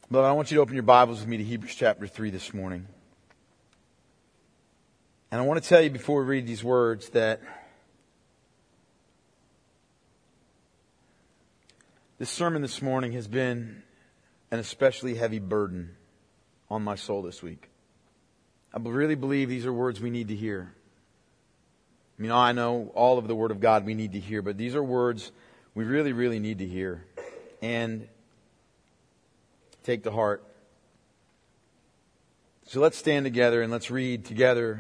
But I want you to open your Bibles with me to Hebrews chapter 3 this morning. And I want to tell you before we read these words that this sermon this morning has been an especially heavy burden on my soul this week. I really believe these are words we need to hear. I know all of the Word of God we need to hear, but these are words we really, really need to hear and take to heart. So let's stand together and let's read together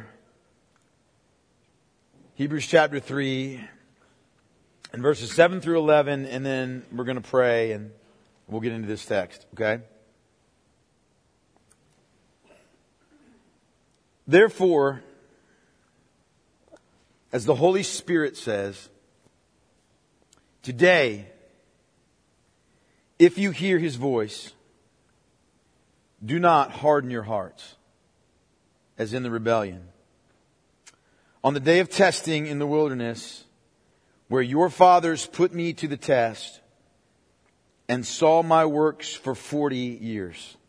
Hebrews chapter 3 and verses 7 through 11, and then we're going to pray and we'll get into this text, okay? Therefore, as the Holy Spirit says, today, if you hear His voice, do not harden your hearts, as in the rebellion. On the day of testing in the wilderness, where your fathers put me to the test and saw my works for 40 years.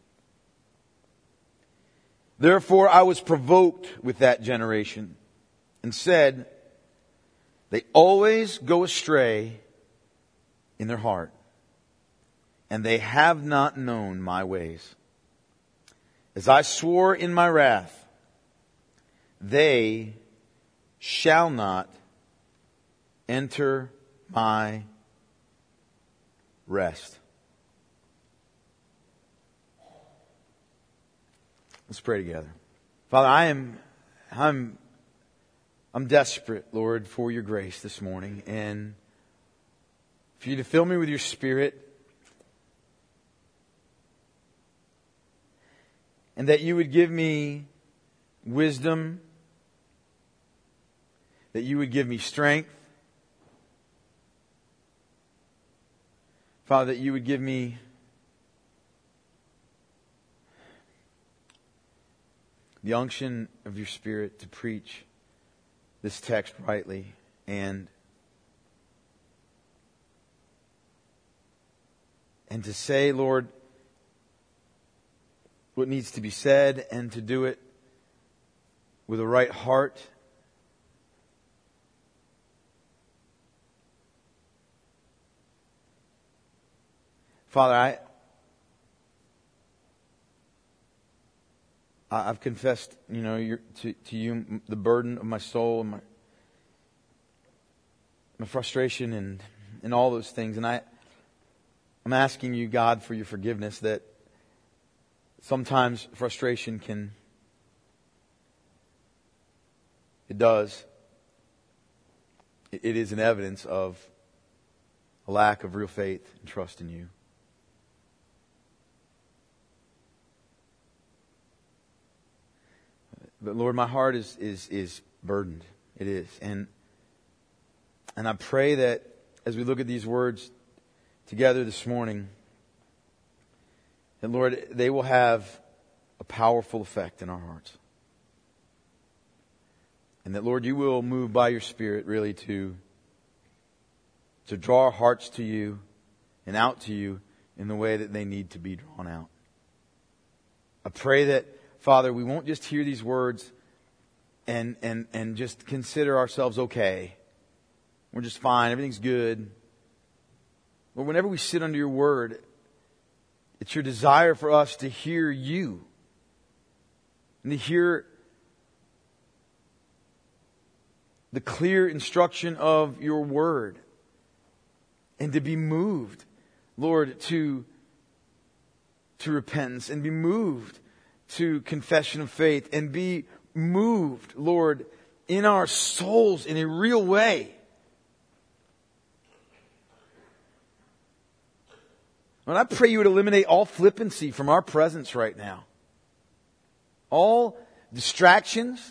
Therefore I was provoked with that generation and said, they always go astray in their heart, and they have not known my ways. As I swore in my wrath, they shall not enter my rest. Let's pray together. Father, I'm desperate, Lord, for your grace this morning, and for you to fill me with your Spirit, and that you would give me wisdom, that you would give me strength, Father, that you would give me the unction of your Spirit to preach this text rightly and to say, Lord, what needs to be said, and to do it with a right heart. Father, I've confessed, to you the burden of my soul and my frustration and all those things. And I'm asking you, God, for your forgiveness, that sometimes frustration it is an evidence of a lack of real faith and trust in you. But Lord, my heart is burdened. It is. And I pray that as we look at these words together this morning, that Lord, they will have a powerful effect in our hearts. And that Lord, you will move by your Spirit really to draw our hearts to you and out to you in the way that they need to be drawn out. I pray that, Father, we won't just hear these words and just consider ourselves okay. We're just fine. Everything's good. But whenever we sit under your word, it's your desire for us to hear you and to hear the clear instruction of your word and to be moved, Lord, to repentance, and be moved to confession of faith, and be moved, Lord, in our souls in a real way. Lord, I pray you would eliminate all flippancy from our presence right now. All distractions.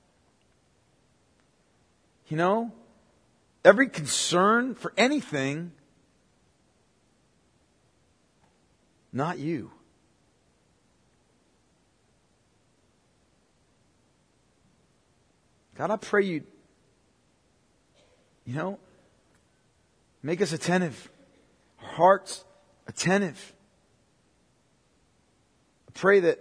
Every concern for anything, not you. God, I pray you, make us attentive, our hearts attentive. pray that,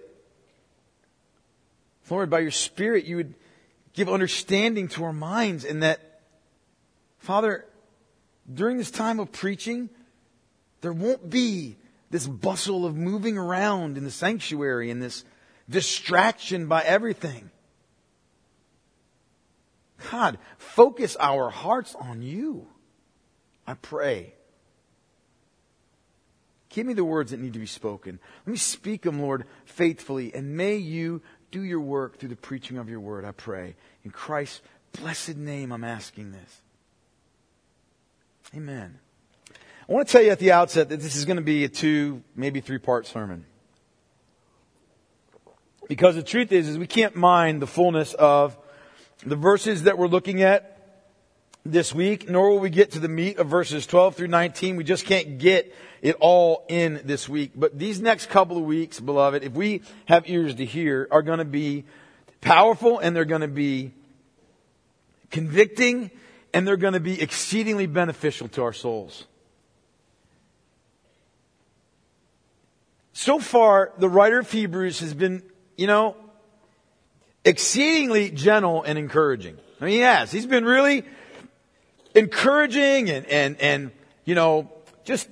Lord, by your Spirit, you would give understanding to our minds, and that, Father, during this time of preaching, there won't be this bustle of moving around in the sanctuary and this distraction by everything. God, focus our hearts on you, I pray. Give me the words that need to be spoken. Let me speak them, Lord, faithfully. And may you do your work through the preaching of your word, I pray. In Christ's blessed name, I'm asking this. Amen. I want to tell you at the outset that this is going to be a 2, maybe 3-part sermon. Because the truth is we can't mind the fullness of the verses that we're looking at this week, nor will we get to the meat of verses 12 through 19. We just can't get it all in this week. But these next couple of weeks, beloved, if we have ears to hear, are going to be powerful, and they're going to be convicting, and they're going to be exceedingly beneficial to our souls. So far, the writer of Hebrews has been, exceedingly gentle and encouraging. I mean, he has. He's been really encouraging and just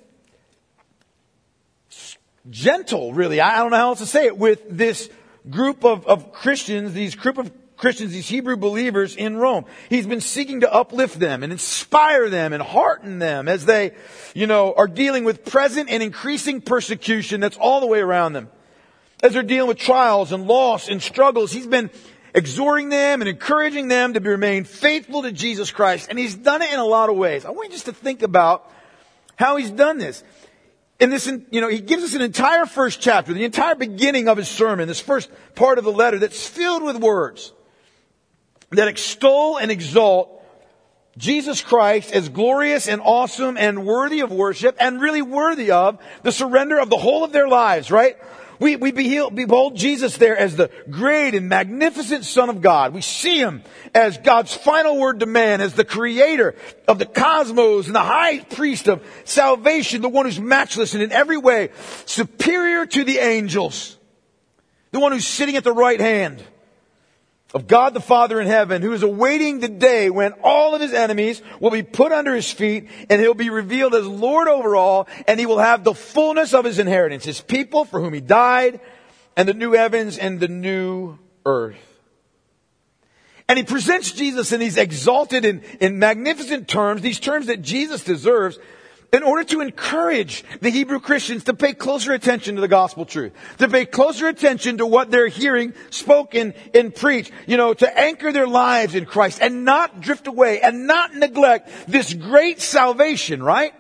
gentle, really. I don't know how else to say it, with this group of Christians, these Hebrew believers in Rome. He's been seeking to uplift them and inspire them and hearten them as they, are dealing with present and increasing persecution that's all the way around them. As they're dealing with trials and loss and struggles, he's been exhorting them and encouraging them to remain faithful to Jesus Christ. And he's done it in a lot of ways. I want you just to think about how he's done this. In this, he gives us an entire first chapter, the entire beginning of his sermon, this first part of the letter that's filled with words that extol and exalt Jesus Christ as glorious and awesome and worthy of worship, and really worthy of the surrender of the whole of their lives, right? We behold Jesus there as the great and magnificent Son of God. We see Him as God's final word to man, as the creator of the cosmos and the high priest of salvation, the one who's matchless and in every way superior to the angels, the one who's sitting at the right hand of God the Father in heaven, who is awaiting the day when all of His enemies will be put under His feet, and He'll be revealed as Lord over all, and He will have the fullness of His inheritance, His people for whom He died, and the new heavens and the new earth. And He presents Jesus in these exalted and magnificent terms, these terms that Jesus deserves, in order to encourage the Hebrew Christians to pay closer attention to the gospel truth, to pay closer attention to what they're hearing spoken and preached, to anchor their lives in Christ and not drift away and not neglect this great salvation, right?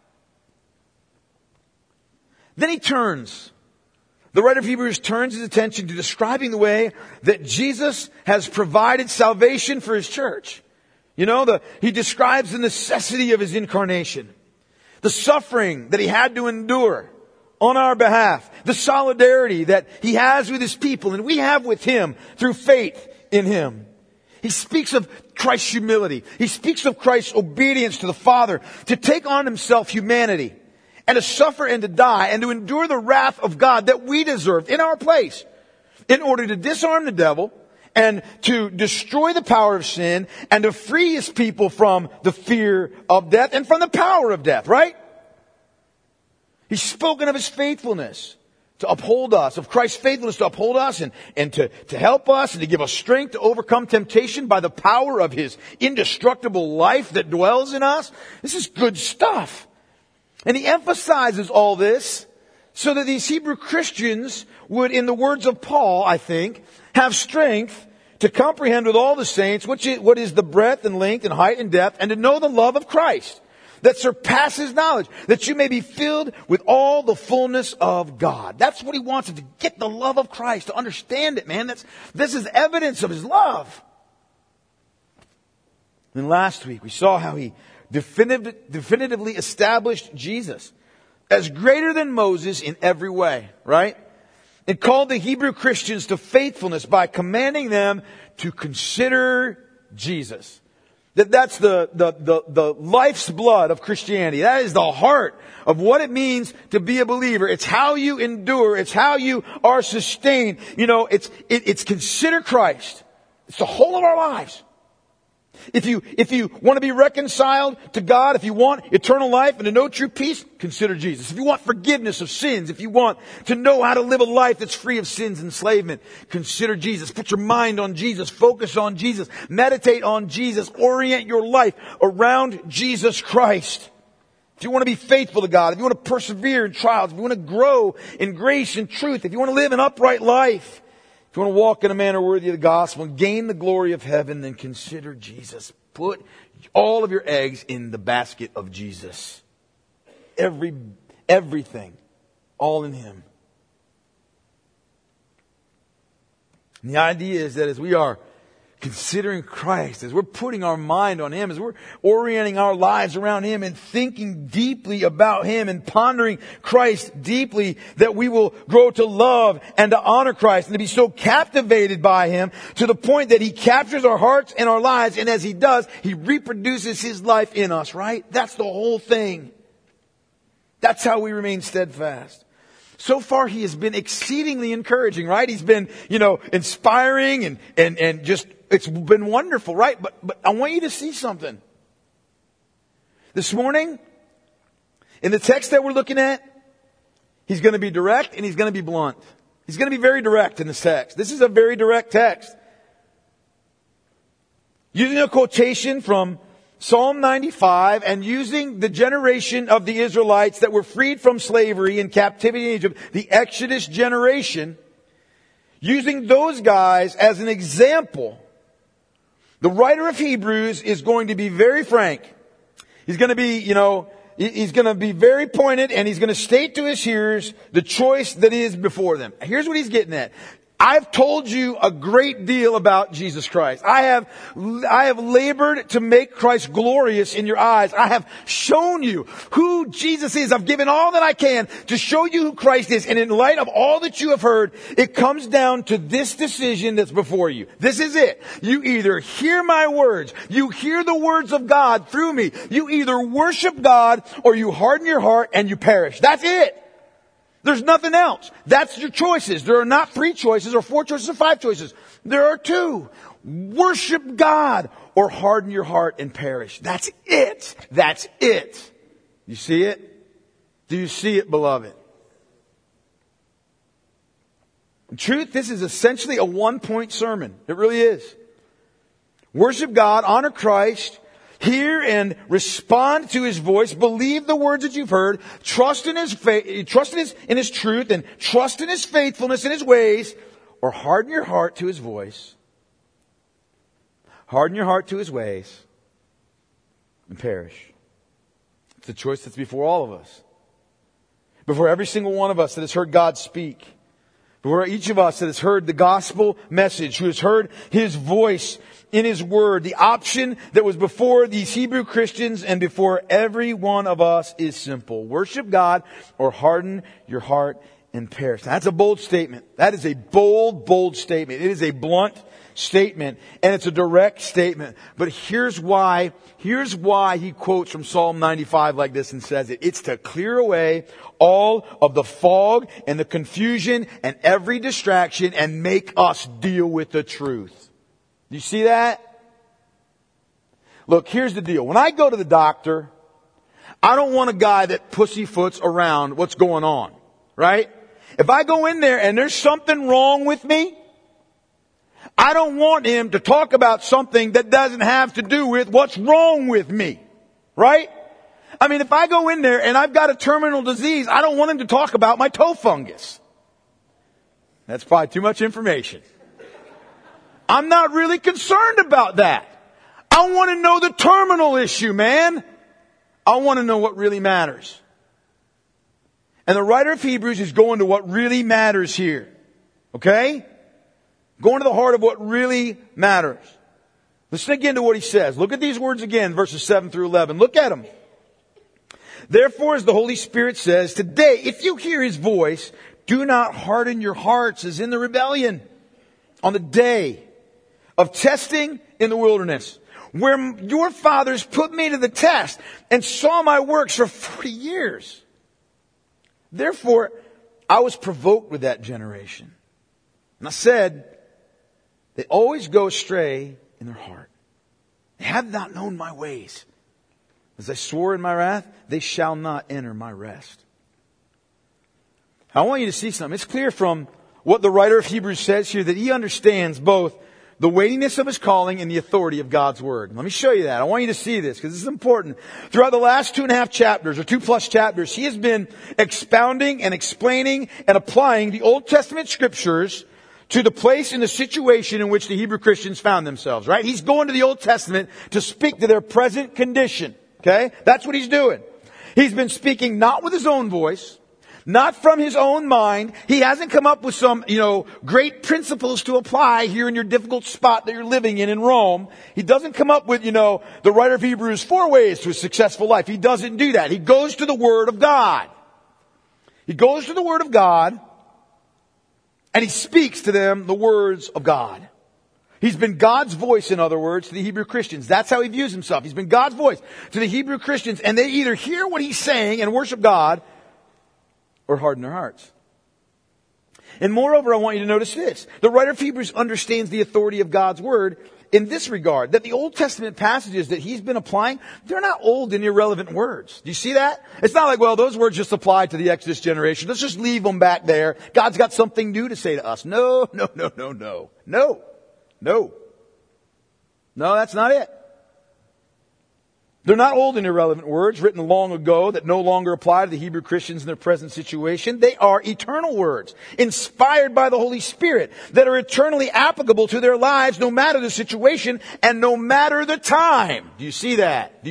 Then the writer of Hebrews turns his attention to describing the way that Jesus has provided salvation for His church. He describes the necessity of His incarnation, the suffering that He had to endure on our behalf, the solidarity that He has with His people and we have with Him through faith in Him. He speaks of Christ's humility. He speaks of Christ's obedience to the Father to take on Himself humanity and to suffer and to die and to endure the wrath of God that we deserved in our place in order to disarm the devil and to destroy the power of sin and to free His people from the fear of death and from the power of death, right? He's spoken of His faithfulness to uphold us, of Christ's faithfulness to uphold us and to help us and to give us strength to overcome temptation by the power of His indestructible life that dwells in us. This is good stuff. And he emphasizes all this so that these Hebrew Christians would, in the words of Paul, I think, have strength to comprehend with all the saints what is the breadth and length and height and depth, and to know the love of Christ that surpasses knowledge, that you may be filled with all the fullness of God. That's what he wants, to get the love of Christ, to understand it, man. This is evidence of His love. And last week we saw how he definitively established Jesus as greater than Moses in every way, right? It called the Hebrew Christians to faithfulness by commanding them to consider Jesus That's the life's blood of Christianity. That is the heart of what it means to be a believer. It's how you endure. It's how you are sustained. It's consider Christ. It's the whole of our lives. If you want to be reconciled to God, if you want eternal life and to know true peace, consider Jesus. If you want forgiveness of sins, if you want to know how to live a life that's free of sin's enslavement, consider Jesus. Put your mind on Jesus. Focus on Jesus. Meditate on Jesus. Orient your life around Jesus Christ. If you want to be faithful to God, if you want to persevere in trials, if you want to grow in grace and truth, if you want to live an upright life, if you want to walk in a manner worthy of the gospel and gain the glory of heaven, then consider Jesus. Put all of your eggs in the basket of Jesus. Everything. All in Him. And the idea is that as we are considering Christ, as we're putting our mind on Him, as we're orienting our lives around Him and thinking deeply about Him and pondering Christ deeply, that we will grow to love and to honor Christ and to be so captivated by Him to the point that He captures our hearts and our lives, and as He does, He reproduces His life in us, right? That's the whole thing. That's how we remain steadfast. So far, He has been exceedingly encouraging, right? He's been, inspiring and just, it's been wonderful, right? But I want you to see something. This morning, in the text that we're looking at, He's going to be direct and He's going to be blunt. He's going to be very direct in this text. This is a very direct text. Using a quotation from Psalm 95 and using the generation of the Israelites that were freed from slavery and captivity in Egypt, the Exodus generation, using those guys as an example, the writer of Hebrews is going to be very frank. He's going to be, he's going to be very pointed, and he's going to state to his hearers the choice that is before them. Here's what he's getting at. I've told you a great deal about Jesus Christ. I have labored to make Christ glorious in your eyes. I have shown you who Jesus is. I've given all that I can to show you who Christ is. And in light of all that you have heard, it comes down to this decision that's before you. This is it. You either hear my words, you hear the words of God through me. You either worship God or you harden your heart and you perish. That's it. There's nothing else. That's your choices. There are not 3 choices or 4 choices or 5 choices. There are 2. Worship God or harden your heart and perish. That's it. That's it. You see it? Do you see it, beloved? In truth, this is essentially a 1-point sermon. It really is. Worship God, honor Christ, hear and respond to His voice. Believe the words that you've heard. Trust in His in His truth, and trust in His faithfulness in His ways. Or harden your heart to His voice. Harden your heart to His ways and perish. It's a choice that's before all of us. Before every single one of us that has heard God speak. Before each of us that has heard the gospel message, who has heard His voice in His Word. The option that was before these Hebrew Christians and before every one of us is simple. Worship God or harden your heart and perish. Now, that's a bold statement. That is a bold statement. It is a blunt statement, and it's a direct statement. But here's why he quotes from Psalm 95 like this and says it. It's to clear away all of the fog and the confusion and every distraction and make us deal with the truth. Do you see that? Look, here's the deal. When I go to the doctor, I don't want a guy that pussyfoots around what's going on, right? If I go in there and there's something wrong with me, I don't want him to talk about something that doesn't have to do with what's wrong with me, right? I mean, if I go in there and I've got a terminal disease, I don't want him to talk about my toe fungus. That's probably too much information. I'm not really concerned about that. I want to know the terminal issue, man. I want to know what really matters. And the writer of Hebrews is going to what really matters here. Okay? Going to the heart of what really matters. Listen again to what he says. Look at these words again, verses 7 through 11. Look at them. Therefore, as the Holy Spirit says, today, if you hear His voice, do not harden your hearts as in the rebellion on the day of testing in the wilderness, where your fathers put me to the test and saw my works for 40 years. Therefore, I was provoked with that generation. And I said, they always go astray in their heart. They have not known my ways. As I swore in my wrath, they shall not enter my rest. I want you to see something. It's clear from what the writer of Hebrews says here that he understands both the weightiness of his calling and the authority of God's Word. Let me show you that. I want you to see this because this is important. Throughout the last 2.5 chapters or 2+ chapters, he has been expounding and explaining and applying the Old Testament scriptures to the place and the situation in which the Hebrew Christians found themselves, right? He's going to the Old Testament to speak to their present condition, okay? That's what he's doing. He's been speaking not with his own voice, not from his own mind. He hasn't come up with some, great principles to apply here in your difficult spot that you're living in Rome. He doesn't come up with, the writer of Hebrews 4 ways to a successful life. He doesn't do that. He goes to the Word of God. He goes to the Word of God and he speaks to them the words of God. He's been God's voice, in other words, to the Hebrew Christians. That's how he views himself. He's been God's voice to the Hebrew Christians, and they either hear what he's saying and worship God or harden their hearts. And moreover, I want you to notice this. The writer of Hebrews understands the authority of God's Word in this regard, that the Old Testament passages that he's been applying, they're not old and irrelevant words. Do you see that? It's not like, well, those words just apply to the Exodus generation. Let's just leave them back there. God's got something new to say to us. No, that's not it. They're not old and irrelevant words written long ago that no longer apply to the Hebrew Christians in their present situation. They are eternal words, inspired by the Holy Spirit, that are eternally applicable to their lives no matter the situation and no matter the time. Do you see that?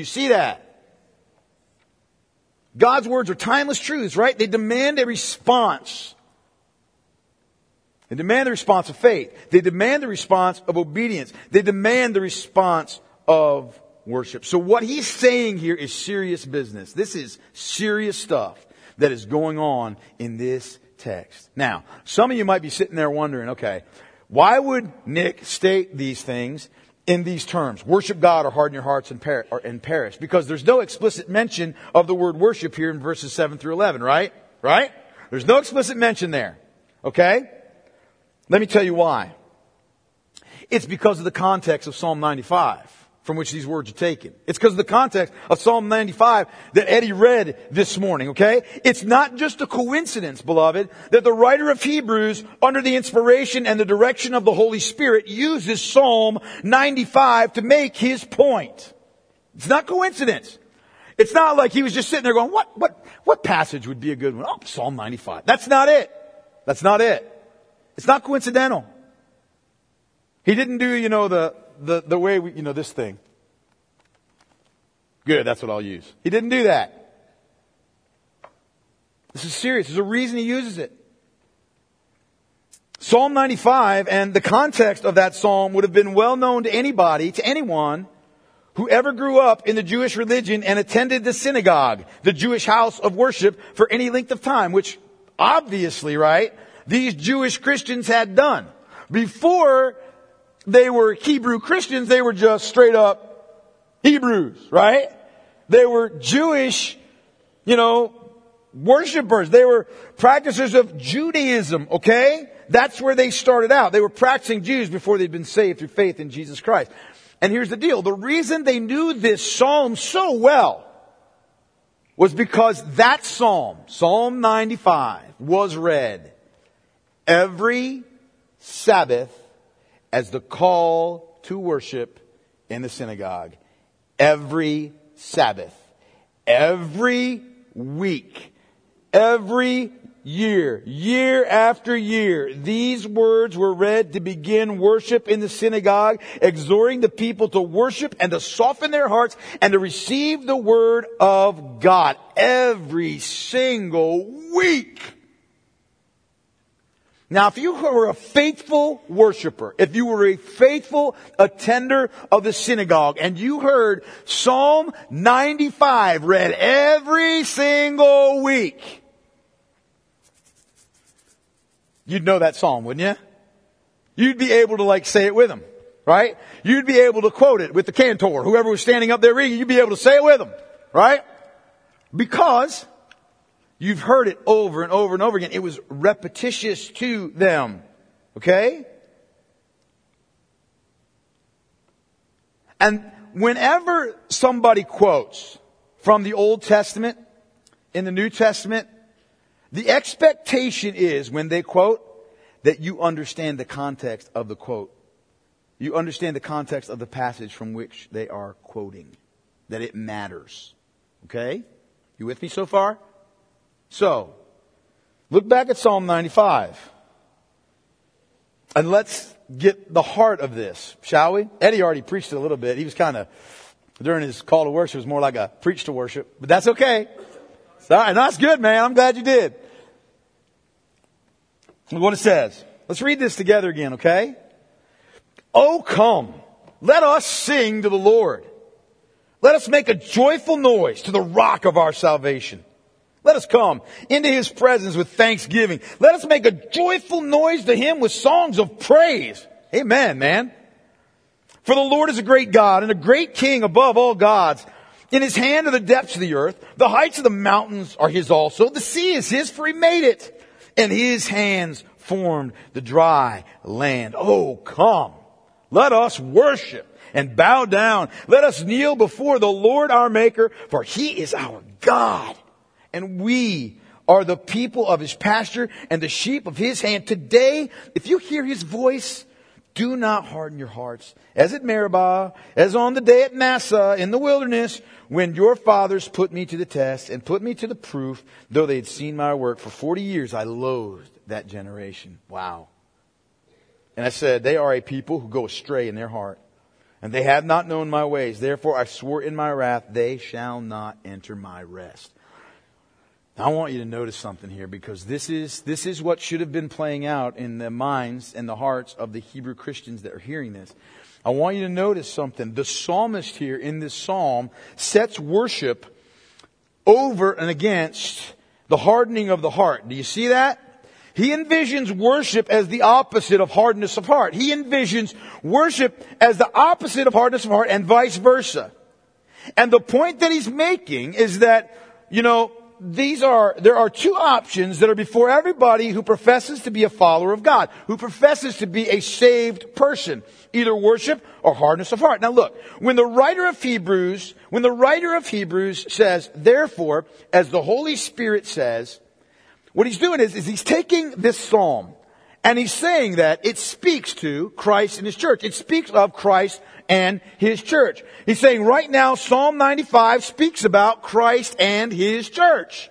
God's words are timeless truths, right? They demand a response. They demand the response of faith. They demand the response of obedience. They demand the response of worship. So what he's saying here is serious business. This is serious stuff that is going on in this text. Now, some of you might be sitting there wondering, okay, why would Nick state these things in these terms? Worship God or harden your hearts and perish. Because there's no explicit mention of the word worship here in verses 7 through 11, right? Right? There's no explicit mention there. Okay? Let me tell you why. It's because of the context of Psalm 95. From which these words are taken. It's because of the context of Psalm 95 that Eddie read this morning, okay? It's not just a coincidence, beloved, that the writer of Hebrews, under the inspiration and the direction of the Holy Spirit, uses Psalm 95 to make his point. It's not coincidence. It's not like he was just sitting there going, what passage would be a good one? Oh, Psalm 95. That's not it. It's not coincidental. He didn't do, the way we, this thing. Good, that's what I'll use. He didn't do that. This is serious. There's a reason he uses it. Psalm 95 and the context of that psalm would have been well known to anybody, to anyone who ever grew up in the Jewish religion and attended the synagogue, the Jewish house of worship, for any length of time, which obviously, right, these Jewish Christians had done. Before they were Hebrew Christians, they were just straight up Hebrews, right? They were Jewish, worshipers. They were practitioners of Judaism, okay? That's where they started out. They were practicing Jews before they'd been saved through faith in Jesus Christ. And here's the deal. The reason they knew this psalm so well was because that psalm, Psalm 95, was read every Sabbath as the call to worship in the synagogue. Every Sabbath. Every week. Every year. Year after year. These words were read to begin worship in the synagogue, exhorting the people to worship and to soften their hearts and to receive the word of God. Every single week. Now, if you were a faithful worshiper, if you were a faithful attender of the synagogue, and you heard Psalm 95 read every single week, you'd know that psalm, wouldn't you? You'd be able to say it with them. right? You'd be able to quote it with the cantor. Whoever was standing up there reading, you'd be able to say it with them, right? Because you've heard it over and over and over again. It was repetitious to them. Okay? And whenever somebody quotes from the Old Testament in the New Testament, the expectation is when they quote that you understand the context of the quote. You understand the context of the passage from which they are quoting. That it matters. Okay? You with me so far? So, look back at Psalm 95. And let's get the heart of this, shall we? Eddie already preached it a little bit. He was kind of, during his call to worship, it was more like a preach to worship. But that's okay. All right, that's good, man. I'm glad you did. Look what it says. Let's read this together again, okay? Oh, come. Let us sing to the Lord. Let us make a joyful noise to the rock of our salvation. Let us come into His presence with thanksgiving. Let us make a joyful noise to Him with songs of praise. Amen, man. For the Lord is a great God and a great King above all gods. In His hand are the depths of the earth. The heights of the mountains are His also. The sea is His, for He made it. And His hands formed the dry land. Oh, come. Let us worship and bow down. Let us kneel before the Lord our Maker, for He is our God. And we are the people of His pasture and the sheep of His hand. Today, if you hear His voice, do not harden your hearts. As at Meribah, as on the day at Massah in the wilderness, when your fathers put me to the test and put me to the proof, though they had seen my work. For 40 years I loathed that generation. Wow. And I said, they are a people who go astray in their heart, and they have not known my ways. Therefore I swore in my wrath, they shall not enter my rest. Now, I want you to notice something here, because this is what should have been playing out in the minds and the hearts of the Hebrew Christians that are hearing this. I want you to notice something. The psalmist here in this psalm sets worship over and against the hardening of the heart. Do you see that? He envisions worship as the opposite of hardness of heart. He envisions worship as the opposite of hardness of heart, and vice versa. And the point that he's making is that, there are two options that are before everybody who professes to be a follower of God, who professes to be a saved person, either worship or hardness of heart. Now look, when the writer of Hebrews says, therefore, as the Holy Spirit says, what he's doing is he's taking this psalm and he's saying that it speaks to Christ and His church. It speaks of Christ and His church. He's saying right now Psalm 95 speaks about Christ and His church.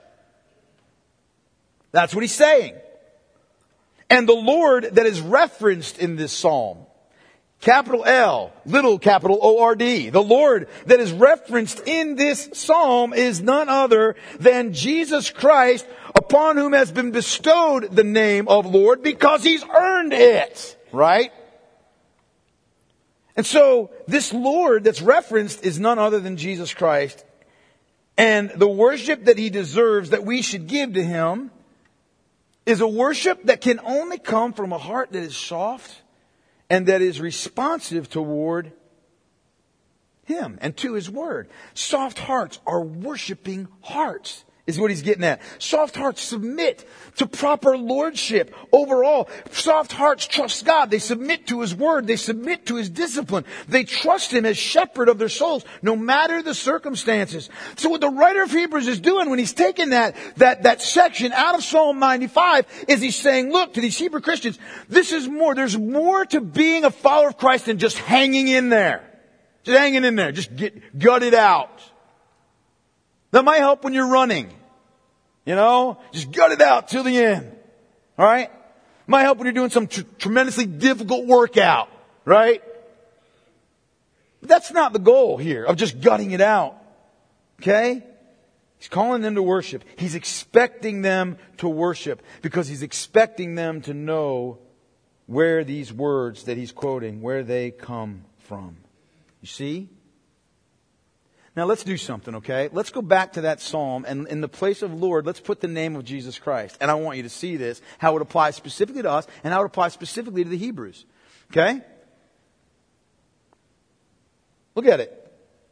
That's what he's saying. And the Lord that is referenced in this psalm, capital L, little capital O-R-D, the Lord that is referenced in this psalm is none other than Jesus Christ, upon whom has been bestowed the name of Lord because He's earned it. Right? And so, this Lord that's referenced is none other than Jesus Christ. And the worship that He deserves, that we should give to Him, is a worship that can only come from a heart that is soft and that is responsive toward Him and to His Word. Soft hearts are worshiping hearts, is what he's getting at. Soft hearts submit to proper lordship overall. Soft hearts trust God. They submit to His Word. They submit to His discipline. They trust Him as shepherd of their souls, no matter the circumstances. So what the writer of Hebrews is doing when he's taking that section out of Psalm 95 is he's saying, look, to these Hebrew Christians, there's more to being a follower of Christ than just hanging in there. Just hanging in there. Just gut it out. That might help when you're running. Just gut it out till the end. Alright? Might help when you're doing some tremendously difficult workout. Right? But that's not the goal here, of just gutting it out. Okay? He's calling them to worship. He's expecting them to worship because He's expecting them to know where these words that He's quoting, where they come from. You see? Now let's do something, okay? Let's go back to that psalm, and in the place of Lord, let's put the name of Jesus Christ. And I want you to see this, how it applies specifically to us, and how it applies specifically to the Hebrews. Okay? Look at it.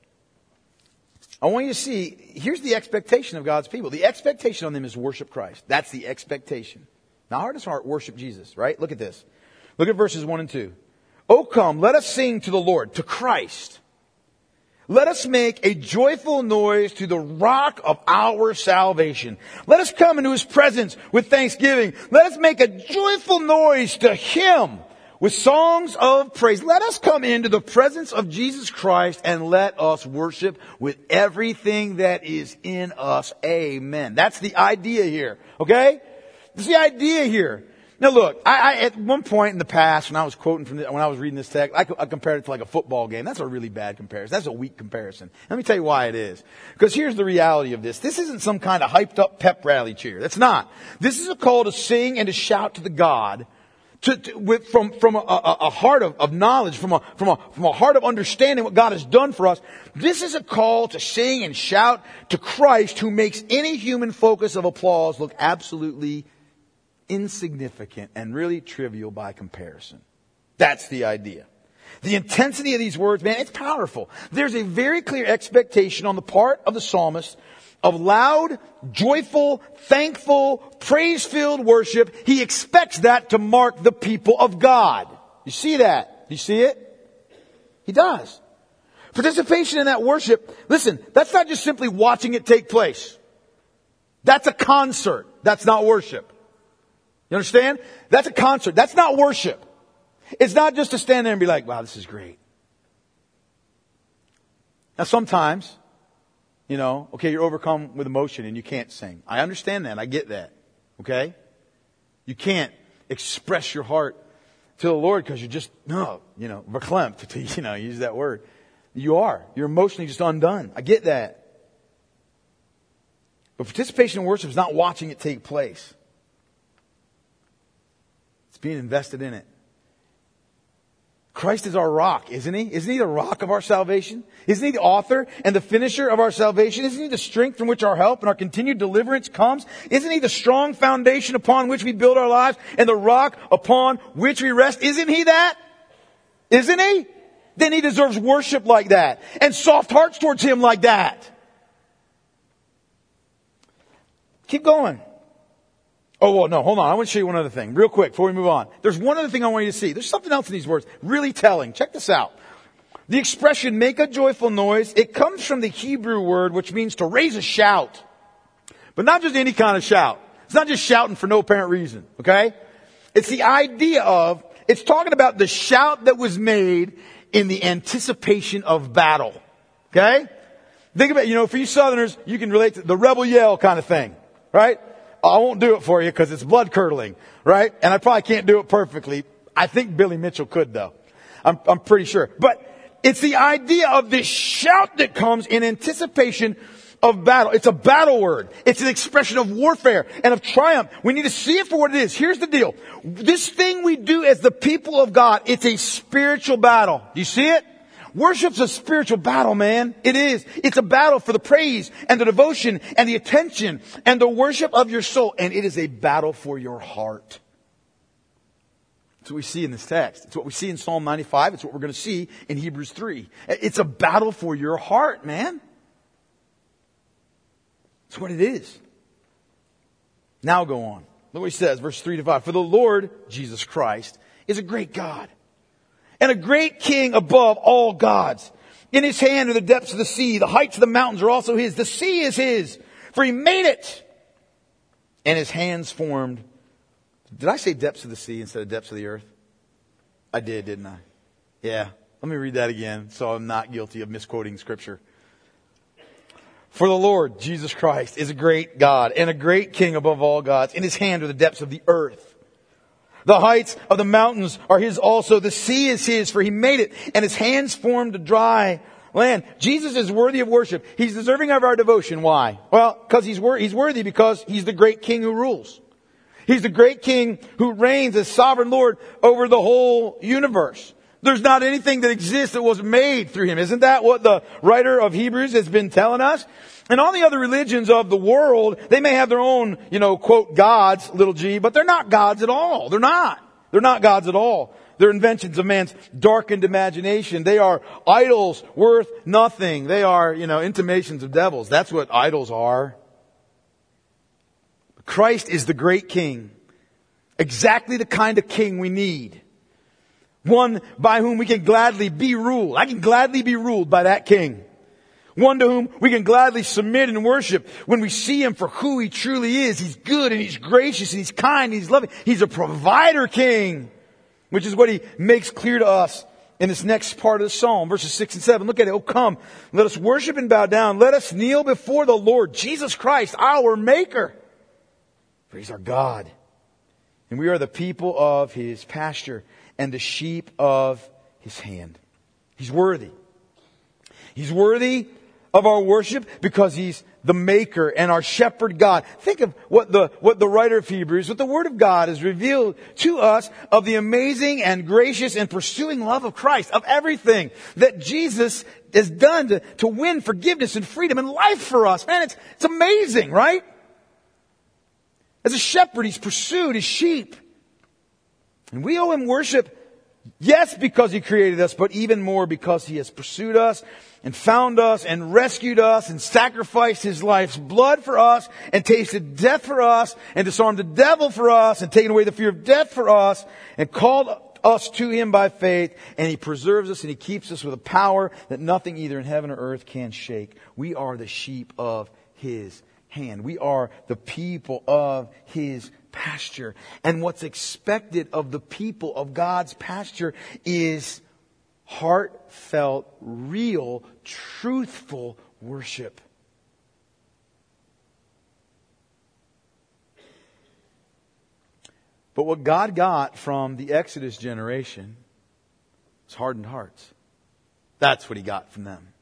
I want you to see, here's the expectation of God's people. The expectation on them is worship Christ. That's the expectation. Now, heart is heart, worship Jesus, right? Look at this. Look at verses 1 and 2. Oh, come, let us sing to the Lord, to Christ. Let us make a joyful noise to the rock of our salvation. Let us come into His presence with thanksgiving. Let us make a joyful noise to Him with songs of praise. Let us come into the presence of Jesus Christ and let us worship with everything that is in us. Amen. That's the idea here. Okay? That's the idea here. Now look, I at one point in the past when I was quoting when I was reading this text, I compared it to like a football game. That's a really bad comparison. That's a weak comparison. Let me tell you why it is. Because here's the reality of this. This isn't some kind of hyped up pep rally cheer. That's not. This is a call to sing and to shout to the God from a heart of knowledge, from a heart of understanding what God has done for us. This is a call to sing and shout to Christ, who makes any human focus of applause look absolutely insignificant and really trivial by comparison. That's the idea. The intensity of these words, man, it's powerful. There's a very clear expectation on the part of the psalmist of loud, joyful, thankful, praise-filled worship. He expects that to mark the people of God. You see that? Do you see it? He does. Participation in that worship, listen, that's not just simply watching it take place. That's a concert. That's not worship. You understand? That's a concert. That's not worship. It's not just to stand there and be like, wow, this is great. Now sometimes, okay, you're overcome with emotion and you can't sing. I understand that. I get that. Okay? You can't express your heart to the Lord because you're just, verklempt, to use that word. You are. You're emotionally just undone. I get that. But participation in worship is not watching it take place. It's being invested in it. Christ is our rock, isn't He? Isn't He the rock of our salvation? Isn't He the author and the finisher of our salvation? Isn't He the strength from which our help and our continued deliverance comes? Isn't He the strong foundation upon which we build our lives and the rock upon which we rest? Isn't He that? Isn't He? Then He deserves worship like that and soft hearts towards Him like that. Keep going. Oh, well, no, hold on. I want to show you one other thing real quick before we move on. There's one other thing I want you to see. There's something else in these words really telling. Check this out. The expression, make a joyful noise, it comes from the Hebrew word which means to raise a shout. But not just any kind of shout. It's not just shouting for no apparent reason, okay? It's the idea of, it's talking about the shout that was made in the anticipation of battle, okay? Think about it, for you Southerners, you can relate to the rebel yell kind of thing, right? I won't do it for you because it's blood curdling, right? And I probably can't do it perfectly. I think Billy Mitchell could though. I'm pretty sure. But it's the idea of this shout that comes in anticipation of battle. It's a battle word. It's an expression of warfare and of triumph. We need to see it for what it is. Here's the deal. This thing we do as the people of God, it's a spiritual battle. Do you see it? Worship's a spiritual battle, man. It is. It's a battle for the praise and the devotion and the attention and the worship of your soul. And it is a battle for your heart. That's what we see in this text. It's what we see in Psalm 95. It's what we're going to see in Hebrews 3. It's a battle for your heart, man. That's what it is. Now go on. Look what he says, verse 3-5. For the Lord, Jesus Christ, is a great God and a great King above all gods. In His hand are the depths of the sea. The heights of the mountains are also His. The sea is His, for He made it. And His hands formed. Did I say depths of the sea instead of depths of the earth? I did, didn't I? Yeah. Let me read that again so I'm not guilty of misquoting Scripture. For the Lord, Jesus Christ, is a great God and a great King above all gods. In His hand are the depths of the earth. The heights of the mountains are His also. The sea is His, for He made it, and His hands formed a dry land. Jesus is worthy of worship. He's deserving of our devotion. Why? Well, because He's worthy because He's the great King who rules. He's the great King who reigns as sovereign Lord over the whole universe. There's not anything that exists that was made through Him. Isn't that what the writer of Hebrews has been telling us? And all the other religions of the world, they may have their own, quote, gods, little g, but they're not gods at all. They're not. They're not gods at all. They're inventions of man's darkened imagination. They are idols worth nothing. They are, intimations of devils. That's what idols are. Christ is the great King. Exactly the kind of king we need. One by whom we can gladly be ruled. I can gladly be ruled by that King. One to whom we can gladly submit and worship when we see Him for who He truly is. He's good and He's gracious and He's kind and He's loving. He's a provider King, which is what He makes clear to us in this next part of the Psalm, verses 6 and 7. Look at it. Oh, come, let us worship and bow down. Let us kneel before the Lord Jesus Christ, our Maker. For He's our God. And we are the people of His pasture and the sheep of His hand. He's worthy. He's worthy of our worship because He's the Maker and our shepherd God. Think of what the writer of Hebrews, what the Word of God has revealed to us of the amazing and gracious and pursuing love of Christ, of everything that Jesus has done to win forgiveness and freedom and life for us. Man, it's amazing, right? As a shepherd, He's pursued His sheep. And we owe Him worship, yes, because He created us, but even more because He has pursued us and found us and rescued us and sacrificed His life's blood for us and tasted death for us and disarmed the devil for us and taken away the fear of death for us and called us to Him by faith. And He preserves us and He keeps us with a power that nothing either in heaven or earth can shake. We are the sheep of His hand. We are the people of His pasture. And what's expected of the people of God's pasture is heartfelt, real, truthful worship. But what God got from the Exodus generation was hardened hearts. That's what He got from them.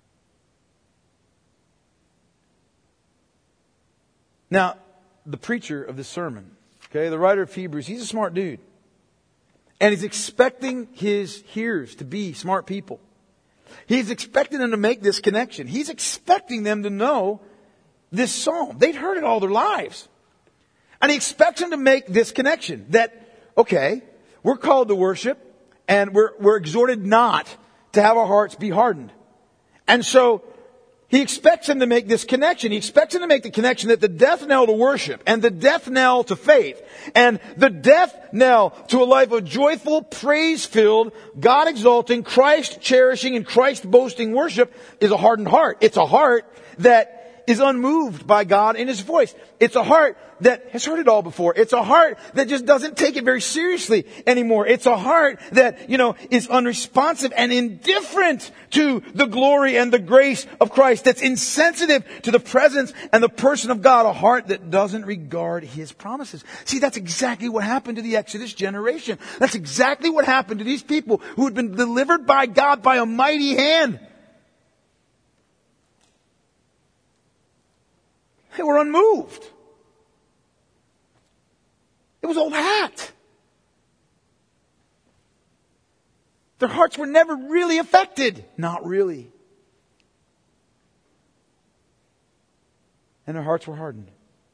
Now, the preacher of this sermon, the writer of Hebrews, he's a smart dude. And he's expecting his hearers to be smart people. He's expecting them to make this connection. He's expecting them to know this psalm. They'd heard it all their lives. And he expects them to make this connection. That, we're called to worship and we're exhorted not to have our hearts be hardened. And so, he expects them to make this connection. He expects them to make the connection that the death knell to worship and the death knell to faith and the death knell to a life of joyful, praise-filled, God-exalting, Christ-cherishing, and Christ-boasting worship is a hardened heart. It's a heart that is unmoved by God and His voice. It's a heart that has heard it all before. It's a heart that just doesn't take it very seriously anymore. It's a heart that, is unresponsive and indifferent to the glory and the grace of Christ. That's insensitive to the presence and the person of God. A heart that doesn't regard His promises. See, that's exactly what happened to the Exodus generation. That's exactly what happened to these people who had been delivered by God by a mighty hand. They were unmoved. It was old hat. Their hearts were never really affected. Not really. And their hearts were hardened.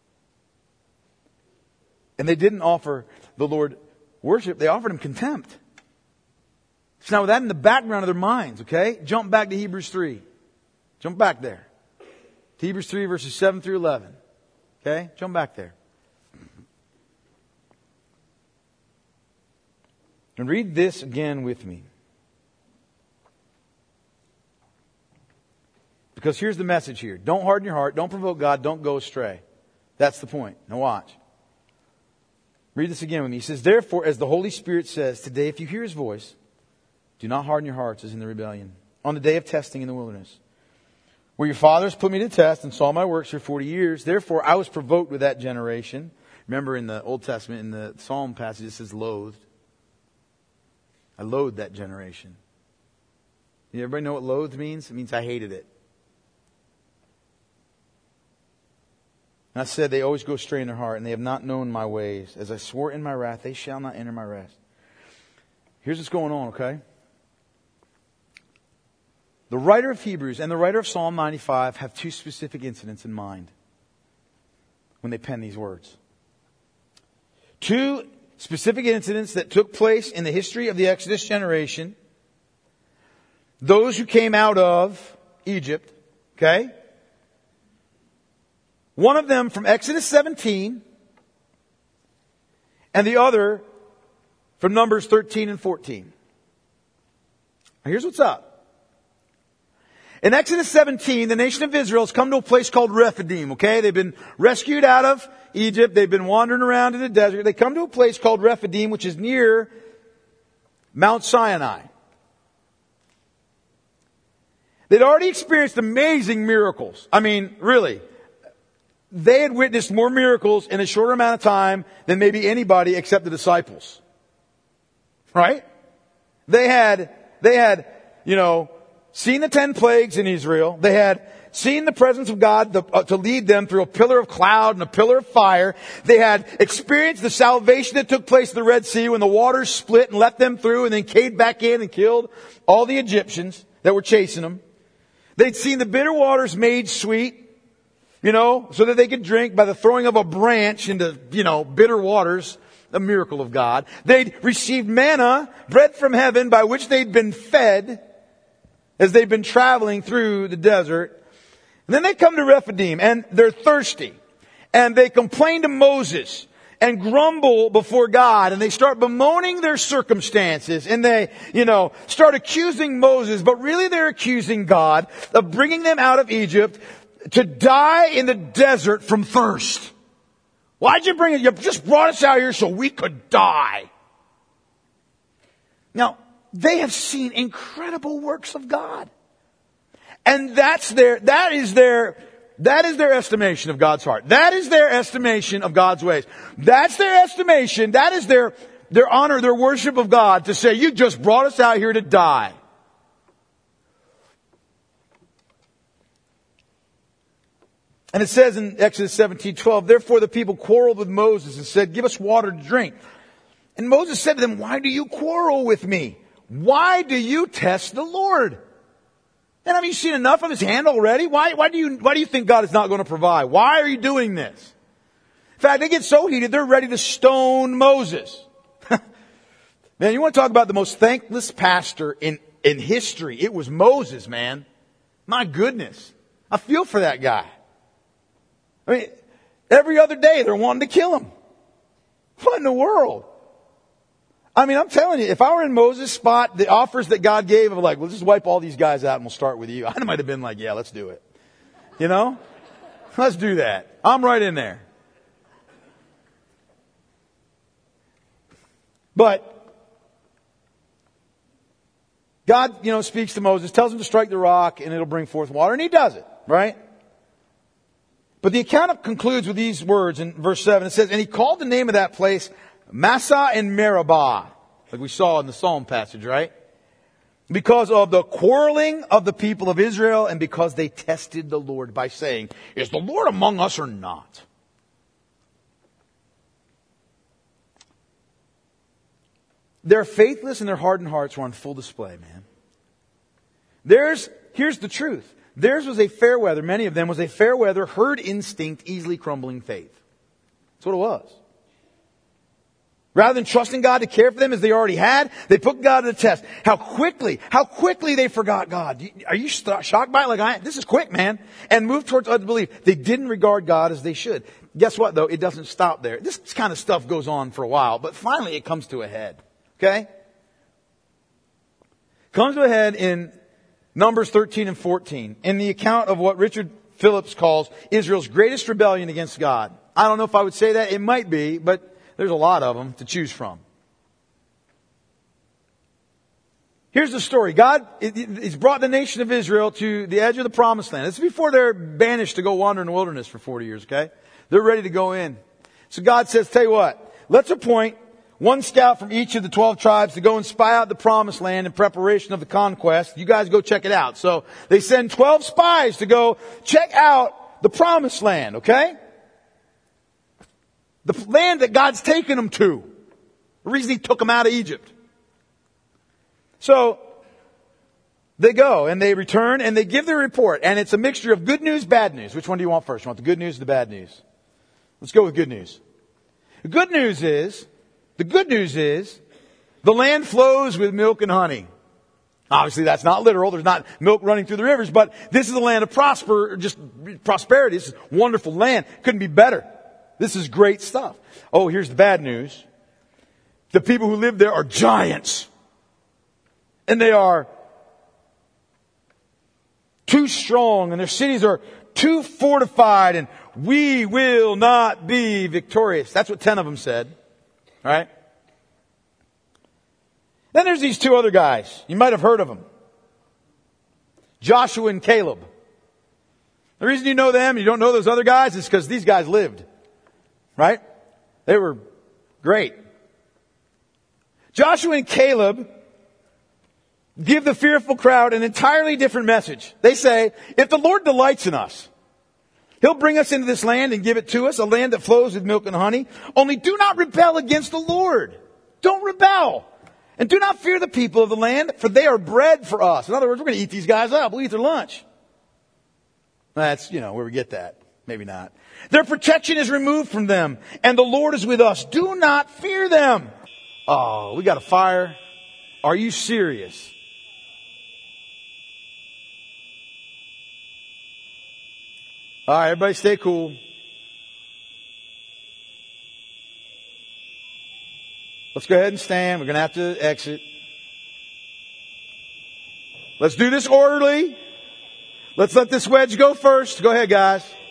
And they didn't offer the Lord worship. They offered Him contempt. So now with that in the background of their minds, jump back to Hebrews 3. Jump back there. Hebrews 3 verses 7 through 11. Jump back there. And read this again with me. Because here's the message here. Don't harden your heart. Don't provoke God. Don't go astray. That's the point. Now watch. Read this again with me. He says, therefore, as the Holy Spirit says, today if you hear His voice, do not harden your hearts as in the rebellion, on the day of testing in the wilderness, where your fathers put me to test and saw my works for 40 years. Therefore, I was provoked with that generation. Remember in the Old Testament, in the Psalm passage, it says loathed. I loathed that generation. Everybody know what loathed means? It means I hated it. And I said, they always go astray in their heart, and they have not known my ways. As I swore in my wrath, they shall not enter my rest. Here's what's going on, The writer of Hebrews and the writer of Psalm 95 have two specific incidents in mind when they pen these words. Two specific incidents that took place in the history of the Exodus generation. Those who came out of Egypt, okay? One of them from Exodus 17, and the other from Numbers 13 and 14. Now here's what's up. In Exodus 17, the nation of Israel has come to a place called Rephidim, okay? They've been rescued out of Egypt. They've been wandering around in the desert. They come to a place called Rephidim, which is near Mount Sinai. They'd already experienced amazing miracles. I mean, really. They had witnessed more miracles in a shorter amount of time than maybe anybody except the disciples. Right? They had, seen the 10 plagues in Israel. They had seen the presence of God to lead them through a pillar of cloud and a pillar of fire. They had experienced the salvation that took place in the Red Sea when the waters split and let them through and then caved back in and killed all the Egyptians that were chasing them. They'd seen the bitter waters made sweet, so that they could drink by the throwing of a branch into, bitter waters, a miracle of God. They'd received manna, bread from heaven, by which they'd been fed as they've been traveling through the desert. And then they come to Rephidim and they're thirsty. And they complain to Moses and grumble before God. And they start bemoaning their circumstances. And they, start accusing Moses. But really they're accusing God of bringing them out of Egypt to die in the desert from thirst. Why'd you bring it? You just brought us out here so we could die. Now, they have seen incredible works of God. And that is their estimation of God's heart. That is their estimation of God's ways. That's their estimation. That is their honor, their worship of God, to say, you just brought us out here to die. And it says in Exodus 17:12, therefore the people quarreled with Moses and said, give us water to drink. And Moses said to them, why do you quarrel with me? Why do you test the Lord? And have you seen enough of His hand already? Why do you think God is not going to provide? Why are you doing this? In fact, they get so heated, they're ready to stone Moses. Man, you want to talk about the most thankless pastor in history. It was Moses, man. My goodness. I feel for that guy. I mean, every other day they're wanting to kill him. What in the world? I mean, I'm telling you, if I were in Moses' spot, the offers that God gave of we'll just wipe all these guys out and we'll start with you. I might have been like, yeah, let's do it. Let's do that. I'm right in there. But God, speaks to Moses, tells him to strike the rock and it'll bring forth water. And he does it, right? But the account concludes with these words in verse 7. It says, and he called the name of that place Massah and Meribah, like we saw in the Psalm passage, right? Because of the quarreling of the people of Israel and because they tested the Lord by saying, is the Lord among us or not? Their faithless and their hardened hearts were on full display, man. Here's the truth. Theirs was a fair weather, many of them was a fair weather, herd instinct, easily crumbling faith. That's what it was. Rather than trusting God to care for them as they already had, they put God to the test. How quickly they forgot God. Are you shocked by it? This is quick, man. And moved towards unbelief. They didn't regard God as they should. Guess what, though? It doesn't stop there. This kind of stuff goes on for a while, but finally it comes to a head. Okay? Comes to a head in Numbers 13 and 14, in the account of what Richard Phillips calls Israel's greatest rebellion against God. I don't know if I would say that. It might be, but there's a lot of them to choose from. Here's the story. God has brought the nation of Israel to the edge of the promised land. This is before they're banished to go wander in the wilderness for 40 years, okay? They're ready to go in. So God says, tell you what, let's appoint one scout from each of the 12 tribes to go and spy out the promised land in preparation of the conquest. You guys go check it out. So they send 12 spies to go check out the promised land, okay? The land that God's taken them to. The reason He took them out of Egypt. So they go and they return and they give their report. And it's a mixture of good news, bad news. Which one do you want first? You want the good news or the bad news? Let's go with good news. The good news is The good news is the land flows with milk and honey. Obviously, that's not literal. There's not milk running through the rivers, but this is a land of prosperity. This is a wonderful land. Couldn't be better. This is great stuff. Oh, here's the bad news. The people who live there are giants. And they are too strong, and their cities are too fortified, and we will not be victorious. That's what 10 of them said. All right? Then there's these 2 other guys. You might have heard of them. Joshua and Caleb. The reason you know them, you don't know those other guys, is because these guys lived. Right? They were great. Joshua and Caleb give the fearful crowd an entirely different message. They say, if the Lord delights in us, He'll bring us into this land and give it to us, a land that flows with milk and honey. Only do not rebel against the Lord. Don't rebel. And do not fear the people of the land, for they are bread for us. In other words, we're going to eat these guys up. We'll eat their lunch. That's, where we get that. Maybe not. Their protection is removed from them, and the Lord is with us. Do not fear them. Oh, we got a fire. Are you serious? All right, everybody stay cool. Let's go ahead and stand. We're going to have to exit. Let's do this orderly. Let's let this wedge go first. Go ahead, guys.